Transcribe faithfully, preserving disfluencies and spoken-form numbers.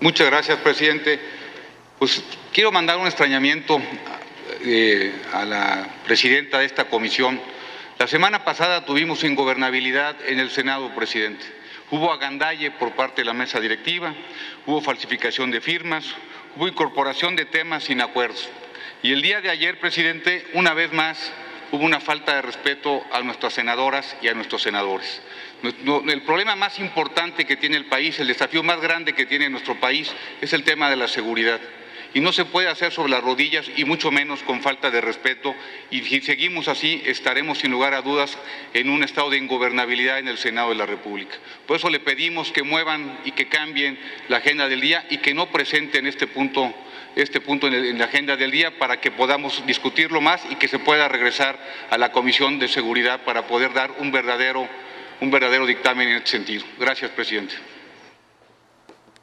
Muchas gracias, presidente. Pues quiero mandar un extrañamiento eh, a la presidenta de esta comisión. La semana pasada tuvimos ingobernabilidad en el Senado, presidente. Hubo agandalle por parte de la mesa directiva, hubo falsificación de firmas, hubo incorporación de temas sin acuerdos. Y el día de ayer, presidente, una vez más hubo una falta de respeto a nuestras senadoras y a nuestros senadores. El problema más importante que tiene el país, el desafío más grande que tiene nuestro país, es el tema de la seguridad. Y no se puede hacer sobre las rodillas y mucho menos con falta de respeto. Y si seguimos así, estaremos sin lugar a dudas en un estado de ingobernabilidad en el Senado de la República. Por eso le pedimos que muevan y que cambien la agenda del día y que no presenten este punto, este punto en, el, en la agenda del día para que podamos discutirlo más y que se pueda regresar a la Comisión de Seguridad para poder dar un verdadero, un verdadero dictamen en este sentido. Gracias, presidente.